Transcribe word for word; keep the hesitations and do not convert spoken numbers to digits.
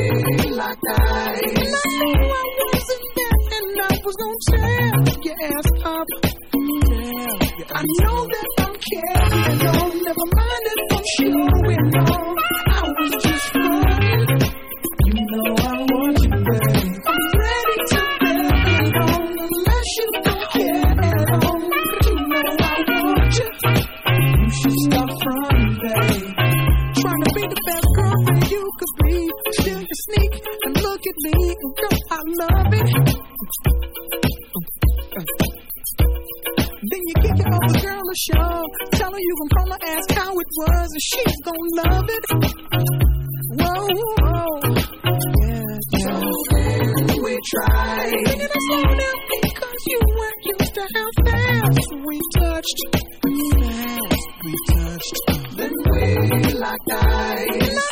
we locked eyes. And I knew I wasn't there, and I was gonna tear your ass up. Yeah. I know that I'm carrying on, never mind if I'm showing on. I was just fun. You know I want you, babe. I'm ready to bear it on, unless you don't care at all. You know I want you. You should stop fronting, babe. Trying to be the best girlfriend you could be. Still you sneak and look at me, and girl, I love it. Then you kick your other girl a show. Tell her you gon' call her, ask how it was, and she's gon' love it. Whoa, whoa, yeah, yeah. So then we tried. Singing it slow down because you weren't used to how fast we touched. Fast we touched. Then we locked eyes.